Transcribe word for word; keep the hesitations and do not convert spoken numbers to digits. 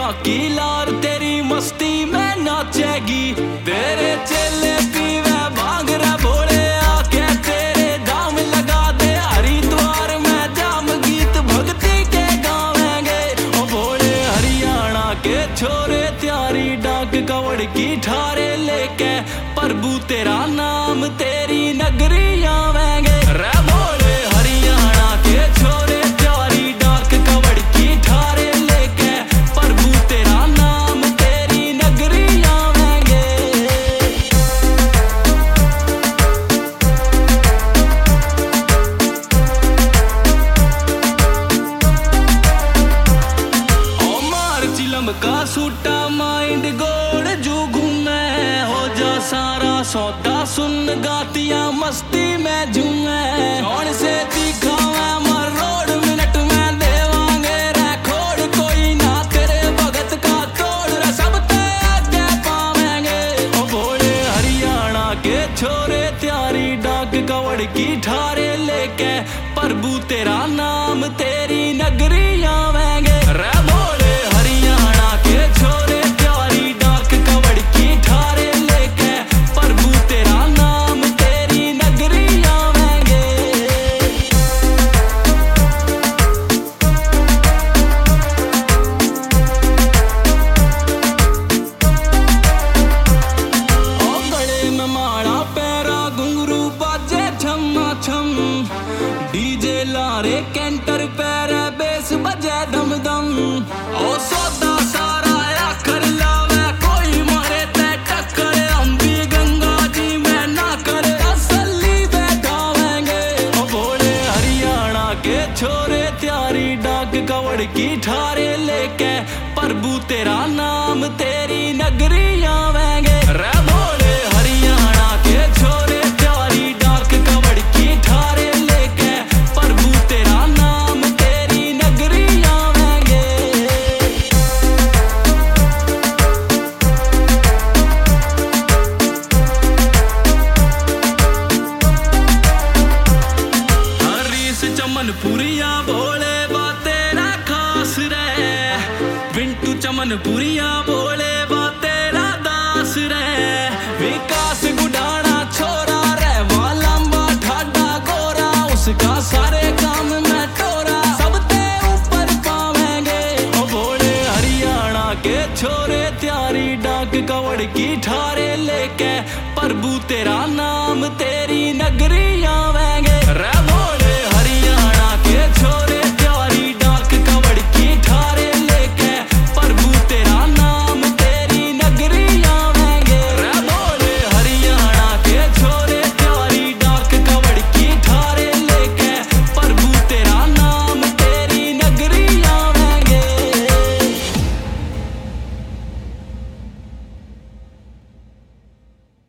चौकी लार तेरी मस्ती में नाचेगी। तेरे चेले पीवे भांग रे भोले आके तेरे दाम लगा दे। हरिद्वार में जाम गीत भक्ति के गावेंगे। ओ भोले हरियाणा के छोरे त्यारी डाक कवड़ की ठारे लेके प्रभु तेरा नाम तेरी नगरी आवेंगे। रे भोले हरियाणा के छोरे त्यारी डाक कवड़ की ठारे लेके प्रभु तेरा नाम तेरी नगरी आवेंगे। ओ मार चिलम का सूटा माइंड गोड़ जो घूमे। हो जा सारा सौदा सुन गातिया मस्ती में झूमे। कौन से दिखावे मर रोड मिनट में देवांगे रे खोड़। कोई ना तेरे भगत का तोड़ रे सब ते आगे पावेंगे। ओ भोले हरियाणा के छोरे त्यारी डाक कवड़ की ठारे लेके प्रभु तेरा नाम तेरी नगरी आवेंगे। रे भोले हरियाणा के छोरे त्यारी डाक कवड़ की ठारे लेके प्रभु तेरा नाम तेरी नगरी आवेंगे। ओ गले में माला पैरा घुंघरू बाजे छम्मा छम। डीजे लारे कैंटर पैरे बेस बजे दम दम। ओ सौदा सारा आखर लावे कोई मारे ते टक्कर। हम भी गंगा जी में ना करे असली बैठावेंगे। ओ भोले हरियाणा के छोरे त्यारी डाक कवड़ की ठारे लेके प्रभु तेरा नाम तेरी नगरी आवेंगे। रे भोले हरियाणा के छोरे त्यारी डाक कवड़ की ठारे लेके प्रभु तेरा नाम तेरी नगरी आवेंगे। हरीश चमनपुरिया भोले बा तेरा खास रे। विंटू चमनपुरिया भोले बा तेरा दास रे। विकास गुडाना छोरा रे वो लंबा ठाडा गोरा। उसका सारे काम में टोरा सब ते ऊपर पावेंगे। ओ भोले हरियाणा के छोरे त्यारी डाक कवड़ की ठारे लेके प्रभु तेरा नाम तेरी नगरी